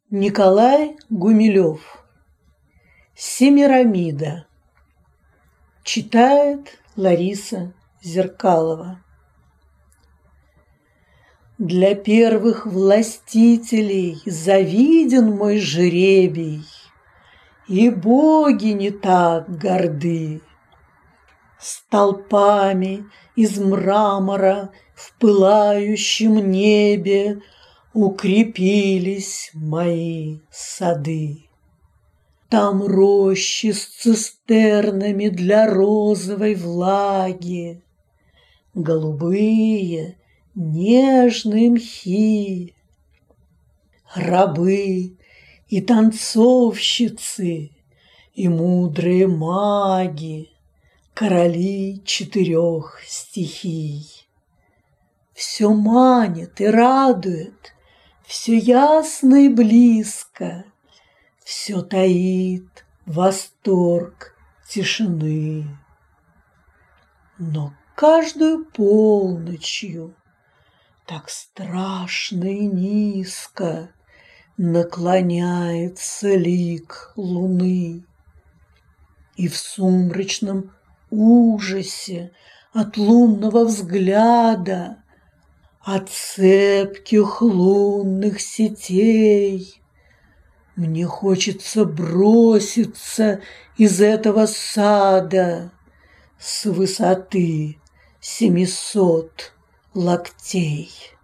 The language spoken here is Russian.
Николай Гумилев. Семирамида. Читает Лариса Зеркалова. Для первых властителей завиден мой жребий, и боги не так горды. Столпами из мрамора в пылающем небе укрепились мои сады. Там рощи с цистернами для розовой влаги, голубые нежные мхи, рабы и танцовщицы, и мудрые маги, короли 4 стихий. Все манит и радует, все ясно и близко, все таит восторг тишины. Но каждую полночью так страшно и низко наклоняется лик луны, и в сумрачном ужасе от лунного взгляда, от цепких лунных сетей мне хочется броситься из этого сада с высоты 700 локтей.